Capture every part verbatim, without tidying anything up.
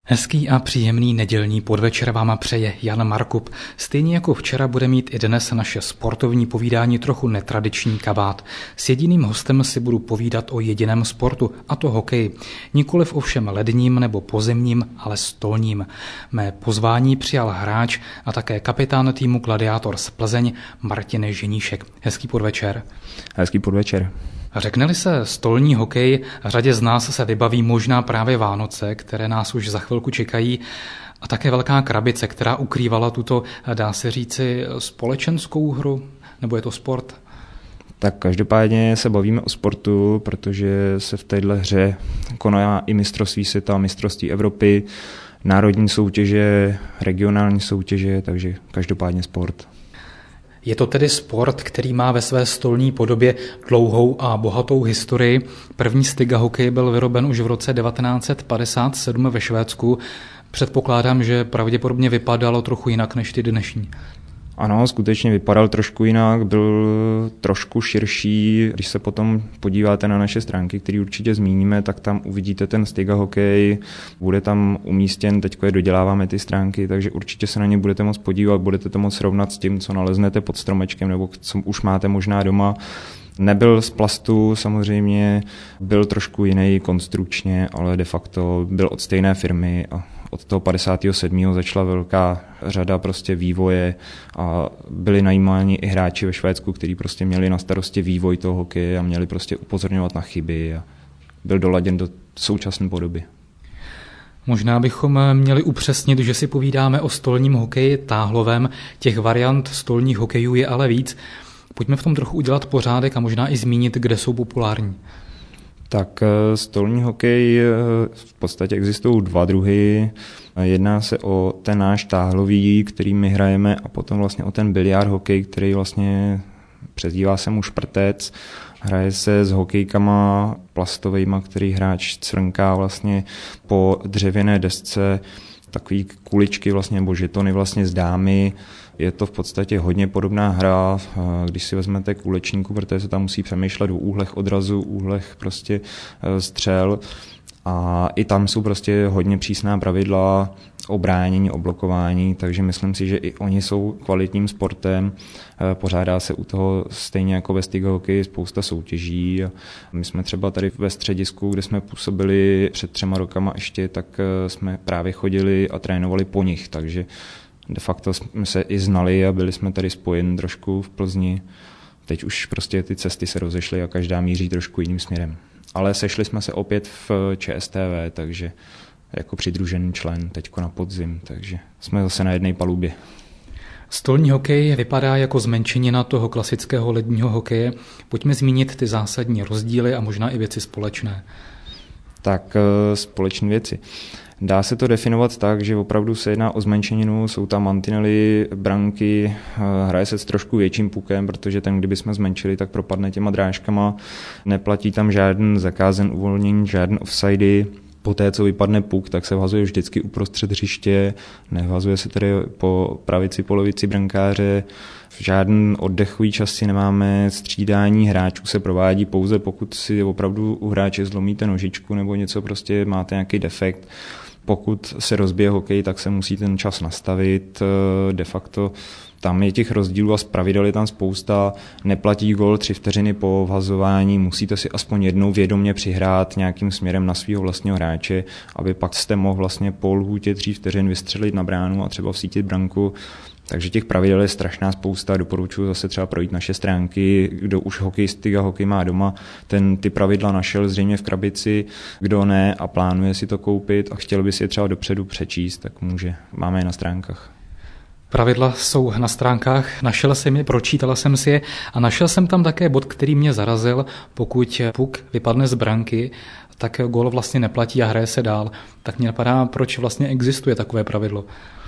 Hezký a příjemný nedělní podvečer vám přeje Jan Markup. Stejně jako včera bude mít i dnes naše sportovní povídání trochu netradiční kabát. S jediným hostem si budu povídat o jediném sportu, a to hokeji. Nikoliv ovšem ledním nebo pozemním, ale stolním. Mé pozvání přijal hráč a také kapitán týmu Gladiators Plzeň Martin Ženíšek. Hezký podvečer. Hezký podvečer. Řekne-li se stolní hokej, řadě z nás se vybaví možná právě Vánoce, které nás už za chvilku čekají, a také velká krabice, která ukrývala tuto, dá se říci, společenskou hru, nebo je to sport? Tak každopádně se bavíme o sportu, protože se v této hře koná i mistrovství světa, mistrovství Evropy, národní soutěže, regionální soutěže, takže každopádně sport. Je to tedy sport, který má ve své stolní podobě dlouhou a bohatou historii. První styga hokej byl vyroben už v roce devatenáct set padesát sedm ve Švédsku. Předpokládám, že pravděpodobně vypadalo trochu jinak než ty dnešní. Ano, skutečně vypadal trošku jinak, byl trošku širší. Když se potom podíváte na naše stránky, které určitě zmíníme, tak tam uvidíte ten Stiga hokej, bude tam umístěn, teďko je doděláváme ty stránky, takže určitě se na ně budete moct podívat, budete to moct srovnat s tím, co naleznete pod stromečkem nebo co už máte možná doma. Nebyl z plastu samozřejmě, byl trošku jiný konstrukčně, ale de facto byl od stejné firmy a od toho padesátého sedmého začala velká řada prostě vývoje a byli najímáni i hráči ve Švédsku, kteří prostě měli na starosti vývoj toho hokeje a měli prostě upozorňovat na chyby a byl doladěn do současné podoby. Možná bychom měli upřesnit, že si povídáme o stolním hokeji táhlovém, těch variant stolních hokejů je ale víc. Pojďme v tom trochu udělat pořádek a možná i zmínit, kde jsou populární. Tak stolní hokej v podstatě existují dva druhy. Jedná se o ten náš táhlový, který my hrajeme, a potom vlastně o ten biliard hokej, který vlastně přezdívá se mu šprtec. Hraje se s hokejkama plastovejma, který hráč cvrnká vlastně po dřevěné desce, takový kuličky vlastně, nebo žetony vlastně z dámy. Je to v podstatě hodně podobná hra, když si vezmete kulečníku, protože se tam musí přemýšlet o úhlech odrazu, úhlech prostě střel, a i tam jsou prostě hodně přísná pravidla o bránění, o blokování, takže myslím si, že i oni jsou kvalitním sportem. Pořádá se u toho stejně jako ve Stiga hokeji spousta soutěží. My jsme třeba tady ve středisku, kde jsme působili před třema rokama ještě, tak jsme právě chodili a trénovali po nich, takže de facto jsme se i znali a byli jsme tady spojeni trošku v Plzni. Teď už prostě ty cesty se rozešly a každá míří trošku jiným směrem. Ale sešli jsme se opět v ČSTV, takže jako přidružený člen teďko na podzim, takže jsme zase na jedné palubě. Stolní hokej vypadá jako zmenšenina toho klasického ledního hokeje. Pojďme zmínit ty zásadní rozdíly a možná i věci společné. Tak společné věci. Dá se to definovat tak, že opravdu se jedná o zmenšeninu, jsou tam mantinely, branky, hraje se s trošku větším pukem, protože ten, kdyby jsme zmenšili, tak propadne těma drážkama, neplatí tam žádný zakázen uvolnění, žádný offsidy. Poté, co vypadne puk, tak se vhazuje vždycky uprostřed hřiště, nevhazuje se tedy po pravici, polovici brankáře, žádný oddechový čas si nemáme, střídání hráčů se provádí pouze, pokud si opravdu u hráče zlomíte nožičku nebo něco, prostě máte nějaký defekt. Pokud se rozbije hokej, tak se musí ten čas nastavit. De facto tam je těch rozdílů a pravidel je tam spousta. Neplatí gól tři vteřiny po vhazování, musíte si aspoň jednou vědomě přihrát nějakým směrem na svého vlastního hráče, aby pak jste mohl vlastně po lhůtě tří vteřin vystřelit na bránu a třeba vsítit branku. Takže těch pravidel je strašná spousta, doporučuji zase třeba projít naše stránky, kdo už hokej Stiga hokej má doma, ten ty pravidla našel zřejmě v krabici, kdo ne a plánuje si to koupit a chtěl by si je třeba dopředu přečíst, tak může, máme je na stránkách. Pravidla jsou na stránkách, našel jsem je, pročítal jsem si je a našel jsem tam také bod, který mě zarazil. Pokud puk vypadne z branky, tak gól vlastně neplatí a hraje se dál. Tak mě napadá, proč vlastně existuje takové pravidlo.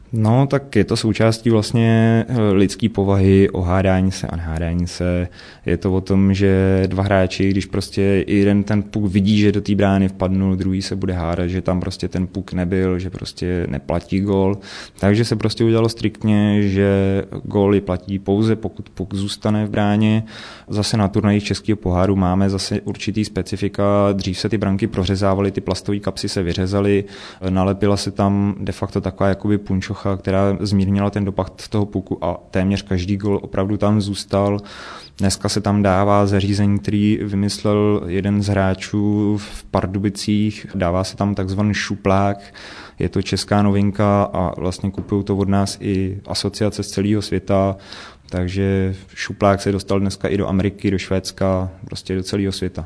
No, tak je to součástí vlastně lidské povahy, o hádání se a nehádání se. Je to o tom, že dva hráči, když prostě jeden ten puk vidí, že do té brány vpadnul, druhý se bude hádat, že tam prostě ten puk nebyl, že prostě neplatí gól. Takže se prostě udělalo striktně, že góly platí pouze, pokud puk zůstane v bráně. Zase na turnajích Českého poháru máme zase určitý specifika. Dřív se ty branky prořezávaly, ty plastové kapsy se vyřezaly, nalepila se tam de facto taková jakoby punčocha, která zmírnila ten dopad toho puku a téměř každý gól opravdu tam zůstal. Dneska se tam dává zařízení, který vymyslel jeden z hráčů v Pardubicích, dává se tam takzvaný šuplák, je to česká novinka a vlastně kupují to od nás i asociace z celého světa, takže šuplák se dostal dneska i do Ameriky, do Švédska, prostě do celého světa.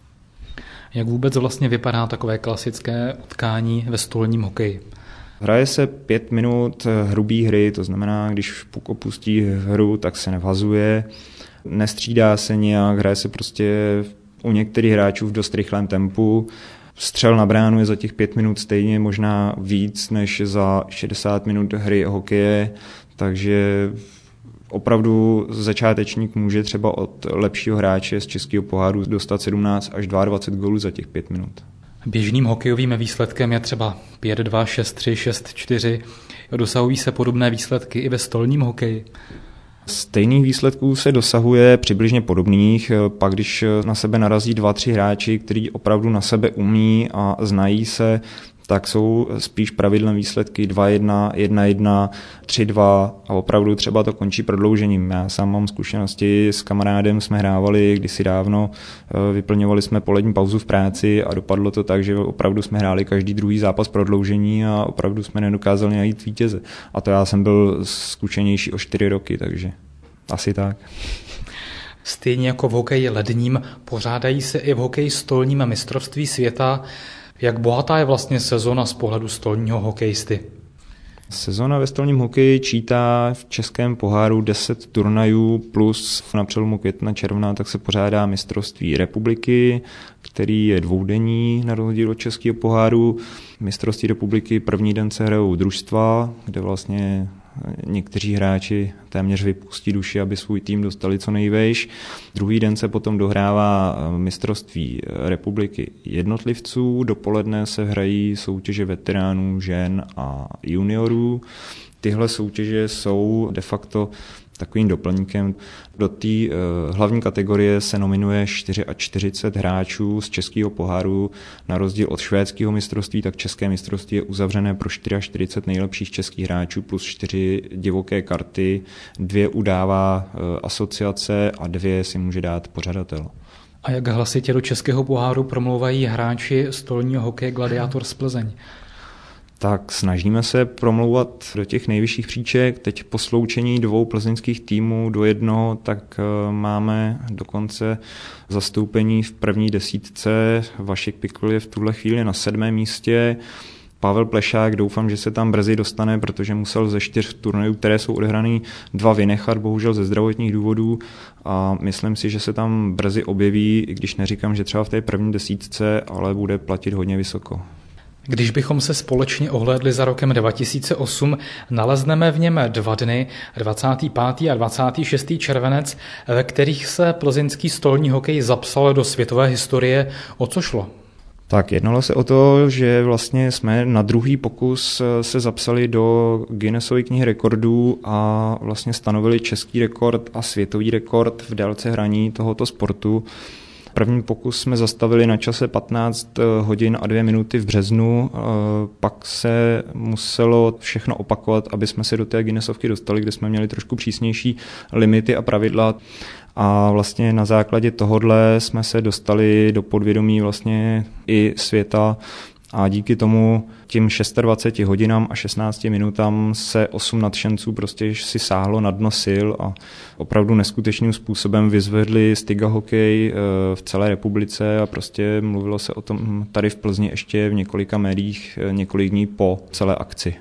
Jak vůbec vlastně vypadá takové klasické utkání ve stolním hokeji? Hraje se pět minut hrubý hry, to znamená, když puk opustí hru, tak se nevhazuje, nestřídá se nějak, hraje se prostě u některých hráčů v dost rychlém tempu. Střel na bránu je za těch pět minut stejně možná víc než za šedesát minut hry hokeje, takže opravdu začátečník může třeba od lepšího hráče z Českého poháru dostat sedmnáct až dvacet dva gólů za těch pět minut. Běžným hokejovým výsledkem je třeba pět dva, šest tři, šest čtyři. Dosahují se podobné výsledky i ve stolním hokeji? Stejných výsledků se dosahuje přibližně podobných, pak když na sebe narazí dva, tři hráči, kteří opravdu na sebe umí a znají se, tak jsou spíš pravidlem výsledky dva jedna, jedna jedna, tři dva a opravdu třeba to končí prodloužením. Já sám mám zkušenosti, s kamarádem jsme hrávali kdysi dávno, vyplňovali jsme polední pauzu v práci a dopadlo to tak, že opravdu jsme hráli každý druhý zápas prodloužení a opravdu jsme nedokázali najít vítěze. A to já jsem byl zkušenější o čtyři roky, takže asi tak. Stejně jako v hokeji ledním pořádají se i v hokeji stolním mistrovství světa. Jak bohatá je vlastně sezona z pohledu stolního hokejisty? Sezona ve stolním hokeji čítá v českém poháru deset turnajů plus na přelomu května června tak se pořádá mistrovství republiky, který je dvoudenní na rozdíl od českého poháru. Mistrovství republiky první den se hrajou družstva, kde vlastně někteří hráči téměř vypustí duši, aby svůj tým dostali co nejvejš. Druhý den se potom dohrává mistrovství republiky jednotlivců, dopoledne se hrají soutěže veteránů, žen a juniorů. Tyhle soutěže jsou de facto takovým doplňkem. Do té uh, hlavní kategorie se nominuje čtyřicet čtyři hráčů z českého poháru. Na rozdíl od švédského mistrovství, tak české mistrovství je uzavřené pro čtyřicet čtyři nejlepších českých hráčů plus čtyři divoké karty. Dvě udává uh, asociace a dvě si může dát pořadatel. A jak hlasitě do českého poháru promlouvají hráči stolního hokeje Gladiátor z Plzeň? Tak snažíme se promlouvat do těch nejvyšších příček. Teď po sloučení dvou plzeňských týmů do jednoho, tak máme dokonce zastoupení v první desítce. Vašek Pikl je v tuhle chvíli na sedmém místě. Pavel Plešák, doufám, že se tam brzy dostane, protože musel ze čtyř turnajů, které jsou odehraný, dva vynechat, bohužel ze zdravotních důvodů a myslím si, že se tam brzy objeví, i když neříkám, že třeba v té první desítce, ale bude platit hodně vysoko. Když bychom se společně ohlédli za rokem dva tisíce osm, nalezneme v něm dva dny, dvacátý pátý a dvacátý šestý červenec, ve kterých se plzeňský stolní hokej zapsal do světové historie. O co šlo? Tak jednalo se o to, že vlastně jsme na druhý pokus se zapsali do Guinnessovy knihy rekordů a vlastně stanovili český rekord a světový rekord v délce hraní tohoto sportu. První pokus jsme zastavili na čase patnáct hodin a dvě minuty v březnu, pak se muselo všechno opakovat, aby jsme se do té Guinnessovky dostali, kde jsme měli trošku přísnější limity a pravidla. A vlastně na základě tohodle jsme se dostali do podvědomí vlastně i světa a díky tomu tím dvaceti šesti hodinám a šestnácti minutám se osm nadšenců prostě si sáhlo na dno sil a opravdu neskutečným způsobem vyzvedli Styga hokej v celé republice a prostě mluvilo se o tom tady v Plzni ještě v několika médiích několik dní po celé akci.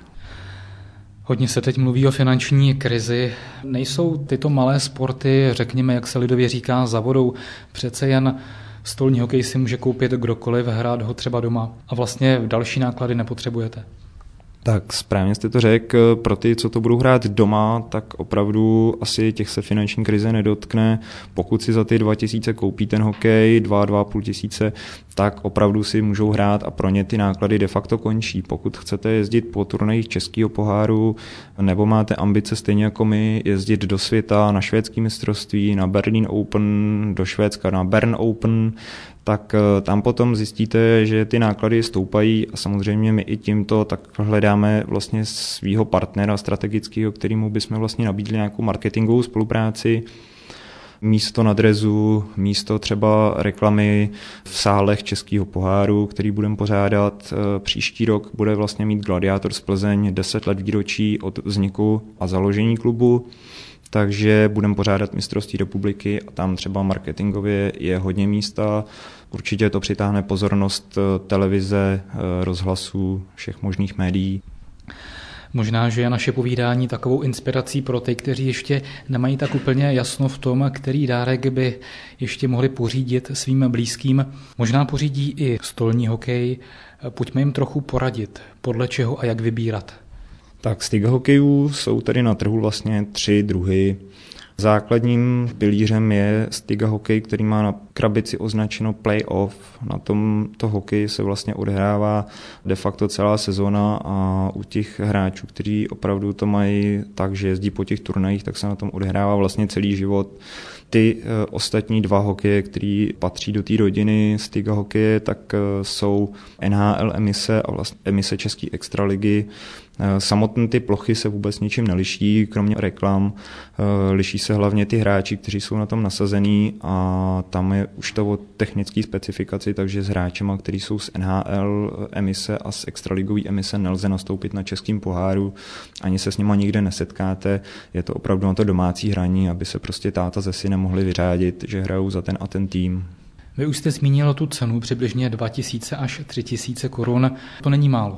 Hodně se teď mluví o finanční krizi. Nejsou tyto malé sporty, řekněme, jak se lidově říká, za vodou? Přece jen stolní hokej si může koupit kdokoliv, hrát ho třeba doma a vlastně další náklady nepotřebujete. Tak správně jste to řekl, pro ty, co to budou hrát doma, tak opravdu asi těch se finanční krize nedotkne. Pokud si za ty dva tisíce koupí ten hokej, dva, dva a půl tisíce, tak opravdu si můžou hrát a pro ně ty náklady de facto končí. Pokud chcete jezdit po turnajích českého poháru, nebo máte ambice stejně jako my jezdit do světa na švédský mistrovství, na Berlin Open, do Švédska na Bern Open, tak tam potom zjistíte, že ty náklady stoupají a samozřejmě my i tímto tak hledáme vlastně svýho partnera strategického, kterému bychom vlastně nabídli nějakou marketingovou spolupráci, místo na drezu, místo třeba reklamy v sálech českého poháru, který budeme pořádat. Příští rok bude vlastně mít Gladiator z Plzeň deset let výročí od vzniku a založení klubu, takže budeme pořádat mistrovství republiky a tam třeba marketingově je hodně místa. Určitě to přitáhne pozornost televize, rozhlasu, všech možných médií. Možná, že je naše povídání takovou inspirací pro ty, kteří ještě nemají tak úplně jasno v tom, který dárek by ještě mohli pořídit svým blízkým. Možná pořídí i stolní hokej. Pojďme jim trochu poradit, podle čeho a jak vybírat. Tak stick hokejů jsou tady na trhu vlastně tři druhy. Základním pilířem je stick hokej, který má na krabici označeno playoff. Na tomto hokeji se vlastně odehrává de facto celá sezona a u těch hráčů, kteří opravdu to mají tak, že jezdí po těch turnajích, tak se na tom odehrává vlastně celý život. Ty e, ostatní dva hokeje, které patří do té rodiny stick hokeje, tak e, jsou N H L emise a vlastně emise České extraligy. E, samotné ty plochy se vůbec ničím neliší, kromě reklam. E, liší se hlavně ty hráči, kteří jsou na tom nasazení a tam je už to o technické specifikaci, takže s hráčema, kteří jsou z N H L emise a z extraligové emise nelze nastoupit na českém poháru, ani se s nima nikde nesetkáte. Je to opravdu na to domácí hraní, aby se prostě táta ze synem mohli vyřádit, že hrajou za ten a ten tým. Vy už jste zmínil tu cenu přibližně dva tisíce až tři tisíce korun. To není málo.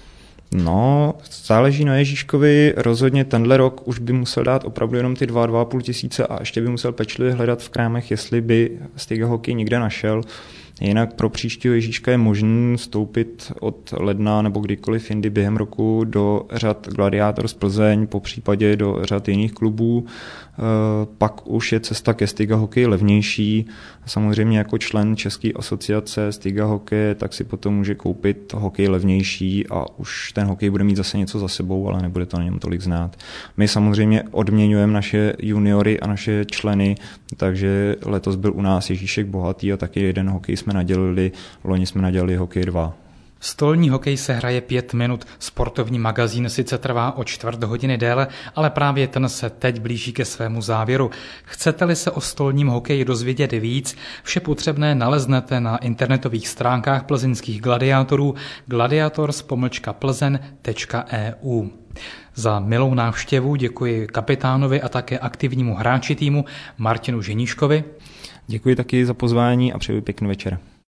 No, záleží na Ježíškovi. Rozhodně tenhle rok už by musel dát opravdu jenom ty dva, dva a půl tisíce a ještě by musel pečlivě hledat v krámech, jestli by stick hokej někde našel. Jinak pro příštího Ježíška je možné vstoupit od ledna nebo kdykoliv jindy během roku do řad Gladiator z Plzeň, po případě do řad jiných klubů. Pak už je cesta ke stick hokeji levnější. Samozřejmě jako člen České asociace stick hokeje, tak si potom může koupit hokej levnější a už ten hokej bude mít zase něco za sebou, ale nebude to na něm tolik znát. My samozřejmě odměňujeme naše juniory a naše členy, takže letos byl u nás Ježíšek Bohatý a taky jeden hokej jsme nadělili, loni jsme nadělili hokej dva. Stolní hokej se hraje pět minut, sportovní magazín sice trvá o čtvrt hodiny déle, ale právě ten se teď blíží ke svému závěru. Chcete-li se o stolním hokeji dozvědět víc, vše potřebné naleznete na internetových stránkách plzeňských gladiátorů gladiators pomlčka plzeň tečka e u. Za milou návštěvu děkuji kapitánovi a také aktivnímu hráči týmu Martinu Ženíškovi. Děkuji taky za pozvání a přeji pěkný večer.